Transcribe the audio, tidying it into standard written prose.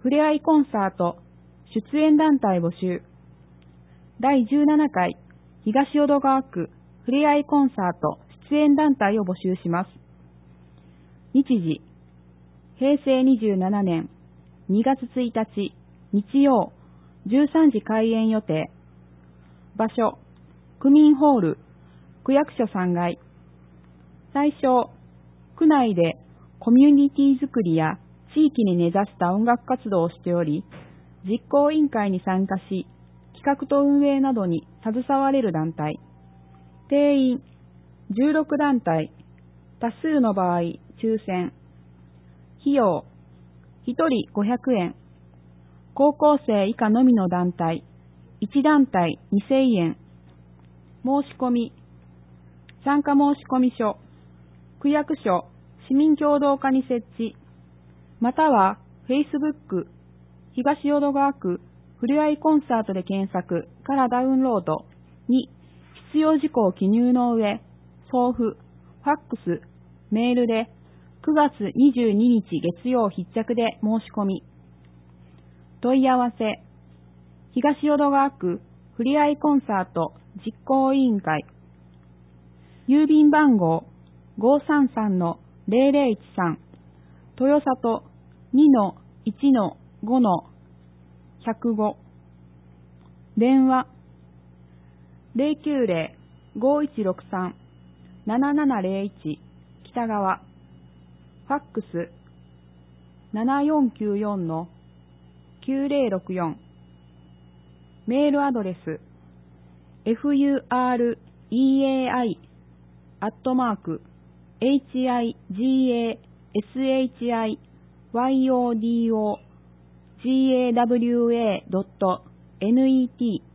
ふれあいコンサート出演団体募集。第17回東淀川区ふれあいコンサート出演団体を募集します。日時、平成27年2月1日日曜13時開演予定。場所、区民ホール、区役所3階。対象、区内でコミュニティ作りや地域に根ざした音楽活動をしており、実行委員会に参加し、企画と運営などに携われる団体。定員、16団体、多数の場合、抽選。費用、1人500円。高校生以下のみの団体、1団体2000円。申し込み、参加申込書、区役所、市民協働課に設置、または Facebook 東淀川区ふれあいコンサートで検索からダウンロードに必要事項を記入の上、送付、ファックス、メールで9月22日月曜必着で申し込み。問い合わせ、東淀川区ふれあいコンサート実行委員会。郵便番号 533-0013 豊里 2-1-5-105。電話 090-5163-7701 北川。ファックス 7494-9064。メールアドレス fureai@higashiyodogawa.net